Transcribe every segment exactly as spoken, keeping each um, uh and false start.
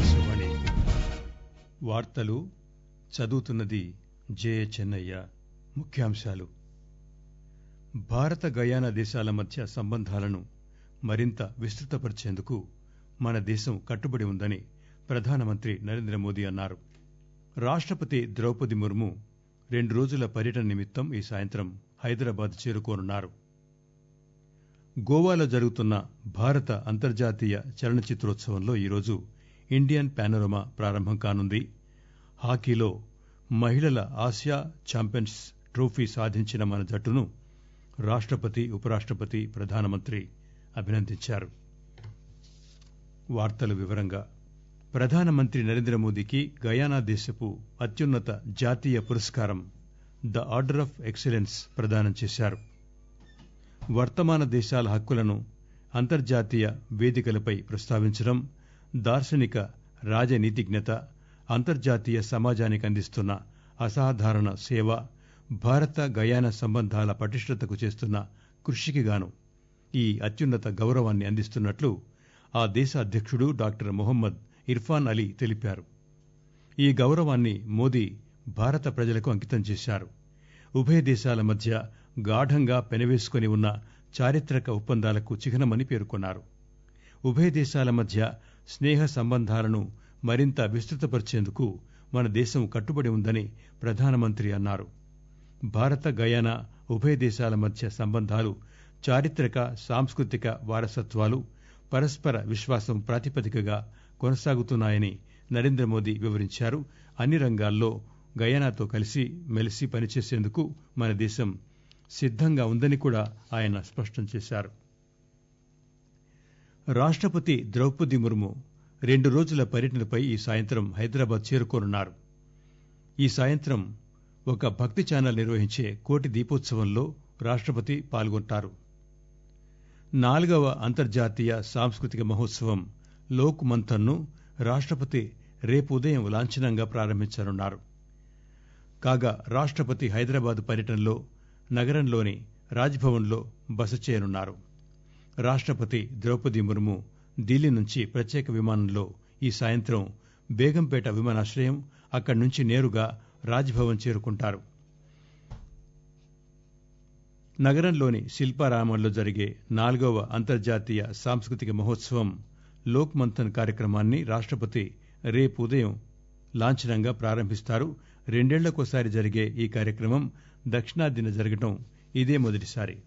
ఆకాశవాణి వార్తలు చదువుతున్నది జే చెన్నయ్య. ముఖ్యాంశాలు: భారత గయానా దేశాల మధ్య సంబంధాలను మరింత విస్తృతపరిచేందుకు మన దేశం కట్టుబడి ఉందని ప్రధానమంత్రి నరేంద్ర మోదీ అన్నారు. రాష్టపతి ద్రౌపది ముర్ము రెండు రోజుల పర్యటన నిమిత్తం ఈ సాయంత్రం హైదరాబాద్ చేరుకోనున్నారు. గోవాలో జరుగుతున్న భారత అంతర్జాతీయ చలనచిత్రోత్సవంలో ఈరోజు ఇండియన్ పానోరమా ప్రారంభం కానుంది. హాకీలో మహిళల ఆసియా ఛాంపియన్స్ ట్రోఫీ సాధించిన మన జట్టును రాష్టపతి, ఉపరాష్టపతి, ప్రధానమంత్రి అభినందించారు. వార్తల వివరంగా ప్రధానమంత్రి నరేంద్ర మోదీకి గయానా దేశపు అత్యున్నత జాతీయ పురస్కారం ద ఆర్డర్ ఆఫ్ ఎక్సలెన్స్ ప్రదానం చేశారు. వర్తమాన దేశాల హక్కులను అంతర్జాతీయ వేదికలపై ప్రస్తావించడం, దార్శనిక రాజనీతిజ్ఞత, అంతర్జాతీయ సమాజానికి అందిస్తున్న అసాధారణ సేవ, భారత గయానా సంబంధాల పటిష్టతకు చేస్తున్న కృషికిగాను ఈ అత్యున్నత గౌరవాన్ని అందిస్తున్నట్లు ఆ దేశ అధ్యక్షుడు డాక్టర్ మొహమ్మద్ ఇర్ఫాన్ అలీ తెలిపారు. ఈ గౌరవాన్ని మోదీ భారత ప్రజలకు అంకితం చేశారు. ఉభయ దేశాల మధ్య గాఢంగా పెనవేసుకుని ఉన్న చారిత్రక ఒప్పందాలకు చిహ్నమని పేర్కొన్నారు. ఉభయ దేశాల మధ్య స్నేహ సంబంధాలను మరింత విస్తృతపరిచేందుకు మన దేశం కట్టుబడి ఉందని ప్రధానమంత్రి అన్నారు. భారత గయానా ఉభయ దేశాల మధ్య సంబంధాలు చారిత్రక, సాంస్కృతిక వారసత్వాలు, పరస్పర విశ్వాసం ప్రాతిపదికగా కొనసాగుతున్నాయని నరేంద్ర మోదీ వివరించారు. అన్ని రంగాల్లో గయానాతో కలిసి మెలిసి పనిచేసేందుకు మన దేశం సిద్దంగా ఉందని కూడా ఆయన స్పష్టం చేశారు. రాష్టపతి ద్రౌపది ముర్ము రెండు రోజుల పర్యటనపై ఈ సాయంత్రం హైదరాబాద్ చేరుకోనున్నారు. ఈ సాయంత్రం ఒక భక్తి ఛానల్ నిర్వహించే కోటి దీపోత్సవంలో రాష్టపతి పాల్గొంటారు. నాలుగవ అంతర్జాతీయ సాంస్కృతిక మహోత్సవం లోక్ మంథన్ ను రాష్టపతి రేపు ఉదయం లాంఛనంగా ప్రారంభించనున్నారు. కాగా రాష్టపతి హైదరాబాద్ పర్యటనలో నగరంలోని రాజ్ భవన్ లో బస చేయనున్నారు. రాష్టపతి ద్రౌపది ముర్ము ఢిల్లీ నుంచి ప్రత్యేక విమానంలో ఈ సాయంత్రం బేగంపేట విమానాశ్రయం, అక్కడి నుంచి నేరుగా రాజ్ భవన్ చేరుకుంటారు. నగరంలోని శిల్పారామంలో జరిగే నాలుగవ అంతర్జాతీయ సాంస్కృతిక మహోత్సవం లోక్ మంథన్ కార్యక్రమాన్ని రాష్టపతి రేపు ఉదయం లాంఛనంగా ప్రారంభిస్తారు. రెండేళ్లకోసారి జరిగే ఈ కార్యక్రమం దక్షిణాదిన జరగడం ఇదే మొదటిసారి.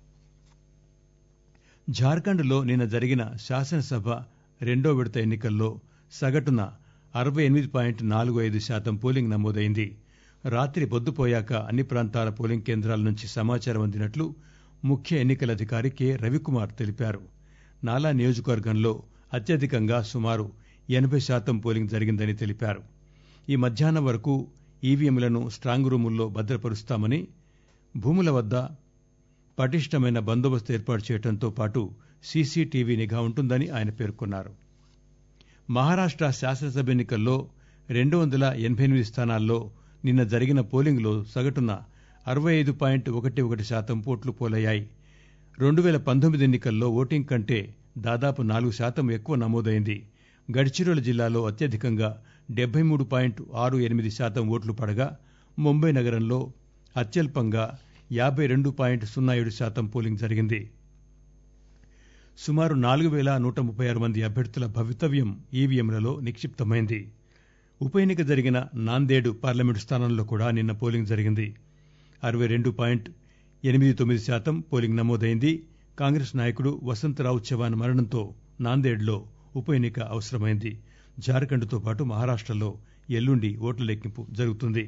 జార్ఖండ్ లో నిన్న జరిగిన శాసనసభ రెండో విడత ఎన్నికల్లో సగటున అరవై ఎనిమిది పాయింట్ నాలుగు ఐదు శాతం పోలింగ్ నమోదైంది. రాత్రి పొద్దుపోయాక అన్ని ప్రాంతాల పోలింగ్ కేంద్రాల నుంచి సమాచారం అందినట్లు ముఖ్య ఎన్నికల అధికారి కె రవికుమార్ తెలిపారు. నాలా నియోజకవర్గంలో అత్యధికంగా సుమారు ఎనబై శాతం పోలింగ్ జరిగిందని తెలిపారు. ఈ మధ్యాహ్నం వరకు ఈవీఎంలను స్ట్రాంగ్ రూముల్లో భద్రపరుస్తామని, భూముల వద్ద పటిష్టమైన బందోబస్తు ఏర్పాటు చేయడంతో పాటు సీసీటీవీ నిఘా ఉంటుందని ఆయన పేర్కొన్నారు. మహారాష్ట శాసనసభ ఎన్నికల్లో రెండు వందల ఎనబై ఎనిమిది స్థానాల్లో నిన్న జరిగిన పోలింగ్ లో సగటున అరవై ఐదు పాయింట్ ఒకటి ఒకటి శాతం ఓట్లు పోలయ్యాయి. రెండు వేల పంతొమ్మిది ఎన్నికల్లో ఓటింగ్ కంటే దాదాపు నాలుగు శాతం ఎక్కువ నమోదైంది. గడ్చిరోలి జిల్లాలో అత్యధికంగా డెబ్బై మూడు పాయింట్ ఆరు ఎనిమిది శాతం ఓట్లు పడగా, ముంబై నగరంలో అత్యల్పంగా యాభై రెండు పాయింట్ సున్నా ఏడు శాతం పోలింగ్ జరిగింది. సుమారు నాలుగు వేల నూట ముప్పై ఆరు మంది అభ్యర్థుల భవితవ్యం ఈవీఎంలలో నిక్షిప్తమైంది. ఉప ఎన్నిక జరిగిన నాందేడు పార్లమెంటు స్థానంలో కూడా నిన్న పోలింగ్ జరిగింది. అరవై రెండు పాయింట్ ఎనిమిది తొమ్మిది శాతం పోలింగ్ నమోదైంది. కాంగ్రెస్ నాయకుడు వసంతరావు చవాన్ మరణంతో నాందేడ్లో ఉప ఎన్నిక అవసరమైంది. జార్ఖండ్ తో పాటు మహారాష్టలో ఎల్లుండి ఓట్ల లెక్కింపు జరుగుతుంది.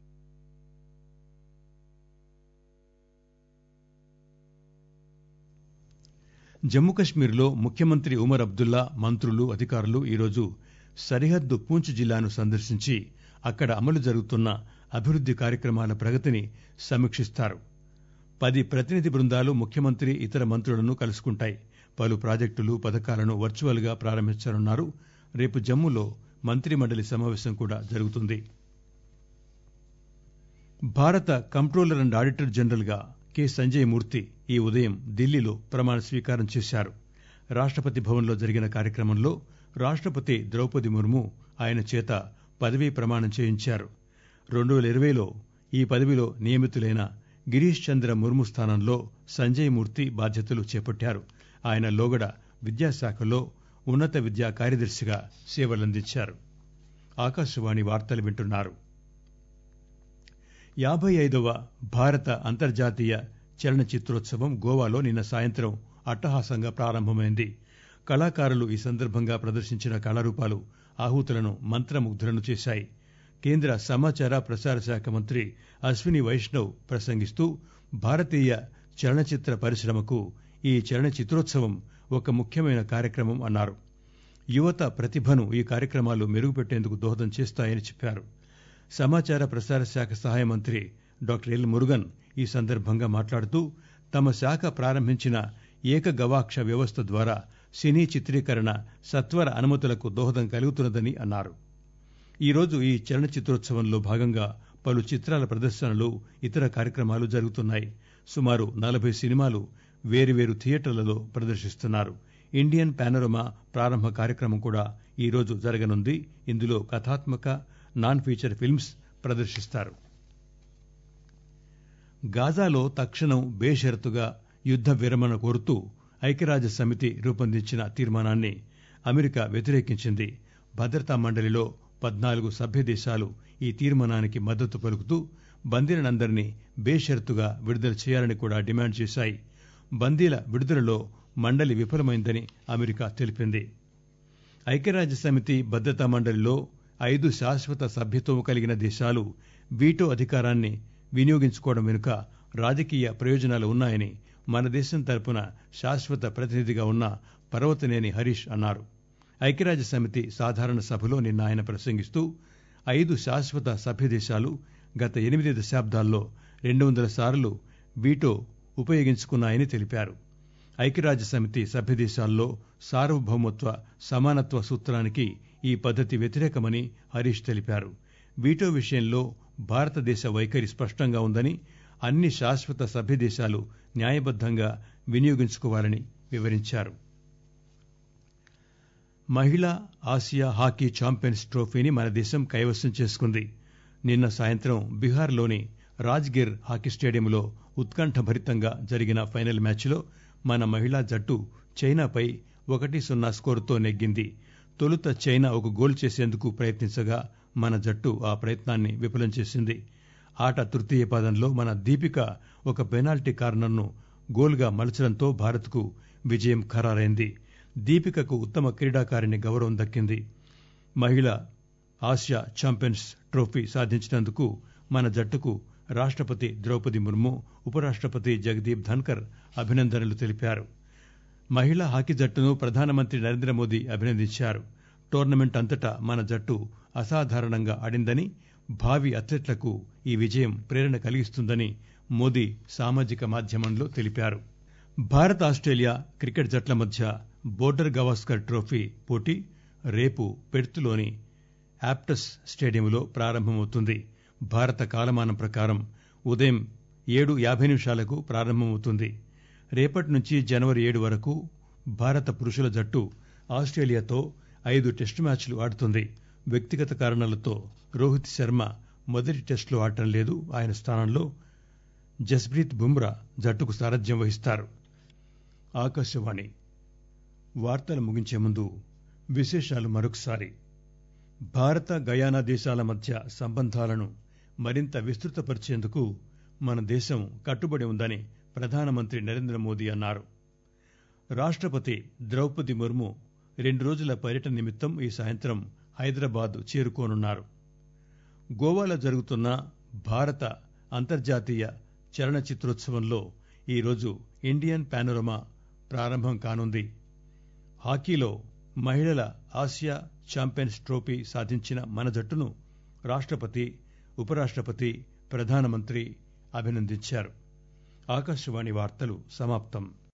జమ్మూ కశ్మీర్ లో ముఖ్యమంత్రి ఉమర్ అబ్దుల్లా, మంత్రులు, అధికారులు ఈరోజు సరిహద్దు పూంచ్ జిల్లాను సందర్శించి అక్కడ అమలు జరుగుతున్న అభివృద్ది కార్యక్రమాల ప్రగతిని సమీక్షిస్తారు. పది ప్రతినిధి బృందాలు ముఖ్యమంత్రి, ఇతర మంత్రులను కలుసుకుంటాయి. పలు ప్రాజెక్టులు, పథకాలను వర్చువల్ గా ప్రారంభించనున్నారు. రేపు జమ్మూలో మంత్రి మండలి సమావేశం కూడా జరుగుతుంది. భారత కంప్ట్రోలర్ అండ్ ఆడిటర్ జనరల్ గా కె సంజయ్ మూర్తి ఈ ఉదయం ఢిల్లీలో ప్రమాణ స్వీకారం చేశారు. రాష్టపతి భవన్లో జరిగిన కార్యక్రమంలో రాష్టపతి ద్రౌపది ముర్ము ఆయన చేత పదవీ ప్రమాణం చేయించారు. రెండు పేల ఇరవైలో ఈ పదవిలో నియమితులైన గిరీష్ చంద్ర ముర్ము స్థానంలో సంజయ్ మూర్తి బాధ్యతలు చేపట్టారు. ఆయన లోగడ విద్యాశాఖలో ఉన్నత విద్యా కార్యదర్శిగా సేవలందించారు. ఆకాశవాణి వార్తలు వింటున్నారు. యాభై ఐదవ భారత అంతర్జాతీయ చలనచిత్రోత్సవం గోవాలో నిన్న సాయంత్రం అట్టహాసంగా ప్రారంభమైంది. కళాకారులు ఈ సందర్భంగా ప్రదర్శించిన కళారూపాలు ఆహూతులను మంత్రముగ్ధులను చేశాయి. కేంద్ర సమాచార ప్రసార శాఖ మంత్రి అశ్విని వైష్ణవ్ ప్రసంగిస్తూ భారతీయ చలనచిత్ర పరిశ్రమకు ఈ చలనచిత్రోత్సవం ఒక ముఖ్యమైన కార్యక్రమం అన్నారు. యువత ప్రతిభను ఈ కార్యక్రమాలు మెరుగుపెట్టేందుకు దోహదం చేస్తాయని చెప్పారు. సమాచార ప్రసార శాఖ సహాయ మంత్రి డాక్టర్ ఎల్ మురుగన్ ఈ సందర్భంగా మాట్లాడుతూ తమ శాఖ ప్రారంభించిన ఏక గవాక్ష వ్యవస్థ ద్వారా సినీ చిత్రీకరణ సత్వర అనుమతులకు దోహదం కలుగుతున్నదని అన్నారు. ఈరోజు ఈ చలనచిత్రోత్సవంలో భాగంగా పలు చిత్రాల ప్రదర్శనలు ఇతర కార్యక్రమాలు జరుగుతున్నాయి. సుమారు నలభై సినిమాలు వేరువేరు థియేటర్లలో ప్రదర్శిస్తున్నారు. ఇండియన్ పానోరమా ప్రారంభ కార్యక్రమం కూడా ఈరోజు జరగనుంది. ఇందులో కథాత్మక నాన్ ఫీచర్ ఫిల్మ్స్ ప్రదర్శిస్తారు. గాజాలో తక్షణం బేషరతుగా యుద్ద విరమణ కోరుతూ ఐక్యరాజ్య సమితి రూపొందించిన తీర్మానాన్ని అమెరికా వ్యతిరేకించింది. భద్రతా మండలిలో పద్నాలుగు సభ్య దేశాలు ఈ తీర్మానానికి మద్దతు పలుకుతూ బందీలనందరినీ బేషరతుగా విడుదల చేయాలని కూడా డిమాండ్ చేశాయి. బందీల విడుదలలో మండలి విఫలమైందని అమెరికా తెలిపింది. ఐక్యరాజ్య సమితి భద్రతా మండలిలో ఐదు శాశ్వత సభ్యత్వం కలిగిన దేశాలు వీటో అధికారాన్ని వినియోగించుకోవడం వెనుక రాజకీయ ప్రయోజనాలు ఉన్నాయని మన దేశం తరపున శాశ్వత ప్రతినిధిగా ఉన్న పర్వతనేని హరీష్ అన్నారు. ఐక్యరాజ్య సమితి సాధారణ సభలో నిన్న ఆయన ప్రసంగిస్తూ ఐదు శాశ్వత సభ్య దేశాలు గత ఎనిమిది దశాబ్దాల్లో రెండు వందల సార్లు వీటో ఉపయోగించుకున్నాయని తెలిపారు. ఐక్యరాజ్య సమితి సభ్య దేశాల్లో సార్వభౌమత్వ సమానత్వ సూత్రానికి ఈ పద్దతి వ్యతిరేకమని హరీష్ తెలిపారు. వీటో విషయంలో భారతదేశ వైఖరి స్పష్టంగా ఉందని, అన్ని శాశ్వత సభ్య దేశాలు న్యాయబద్దంగా వినియోగించుకోవాలని వివరించారు. మహిళా ఆసియా హాకీ ఛాంపియన్స్ ట్రోఫీని మన దేశం కైవసం చేసుకుంది. నిన్న సాయంత్రం బీహార్లోని రాజ్గిర్ హాకీ స్టేడియంలో ఉత్కంఠభరితంగా జరిగిన ఫైనల్ మ్యాచ్లో మన మహిళా జట్టు చైనాపై ఒకటి సున్నా స్కోరుతో నెగ్గింది. తొలుత చైనా ఒక గోల్ చేసేందుకు ప్రయత్నించగా మన జట్టు ఆ ప్రయత్నాన్ని విఫలం చేసింది. ఆట తృతీయ పాదంలో మన దీపిక ఒక పెనాల్టీ కార్నర్ను గోల్గా మలచడంతో భారత్కు విజయం ఖరారైంది. దీపికకు ఉత్తమ క్రీడాకారిణి గౌరవం దక్కింది. మహిళా ఆసియా ఛాంపియన్స్ ట్రోఫీ సాధించినందుకు మన జట్టుకు రాష్టపతి ద్రౌపది ముర్ము, ఉపరాష్టపతి జగదీప్ ధన్కర్ అభినందనలు తెలిపారు. మహిళా హాకీ జట్టును ప్రధానమంత్రి నరేంద్ర మోదీ అభినందించారు. టోర్నమెంట్ అంతటా మన జట్టు అసాధారణంగా ఆడిందని, భావి అథ్లెట్లకు ఈ విజయం ప్రేరణ కలిగిస్తుందని మోదీ సామాజిక మాధ్యమంలో తెలిపారు. భారత్ ఆస్ట్రేలియా క్రికెట్ జట్ల మధ్య బోర్డర్ గవాస్కర్ ట్రోఫీ పోటీ రేపు పెర్త్లోని యాప్టస్ స్టేడియంలో ప్రారంభమవుతుంది. భారత కాలమానం ప్రకారం ఉదయం ఏడు యాభై నిమిషాలకు ప్రారంభమవుతుంది. రేపటి నుంచి జనవరి ఏడు వరకు భారత పురుషుల జట్టు ఆస్ట్రేలియాతో ఐదు టెస్టు మ్యాచ్లు ఆడుతుంది. వ్యక్తిగత కారణాలతో రోహిత్ శర్మ మొదటి టెస్టులో ఆడటం లేదు. ఆయన స్థానంలో జస్ప్రీత్ బుమ్రా జట్టుకు సారథ్యం వహిస్తారు. ఆకాశవాణి వార్తలు ముగించే ముందు విశేషాలు మరొకసారి. భారత గయానా దేశాల మధ్య సంబంధాలను మరింత విస్తృతపరిచేందుకు మన దేశం కట్టుబడి ఉందని ప్రధానమంత్రి నరేంద్ర మోదీ అన్నారు. రాష్టపతి ద్రౌపది ముర్ము రెండు రోజుల పర్యటన నిమిత్తం ఈ సాయంత్రం హైదరాబాద్ చేరుకోనున్నారు. గోవాలో జరుగుతున్న భారత అంతర్జాతీయ చలనచిత్రోత్సవంలో ఈరోజు ఇండియన్ పానోరమా ప్రారంభం కానుంది. హాకీలో మహిళల ఆసియా ఛాంపియన్స్ ట్రోఫీ సాధించిన మన జట్టును రాష్టపతి, ఉపరాష్టపతి, ప్రధానమంత్రి అభినందించారు. ఆకాశవాణి వార్తలు సమాప్తం.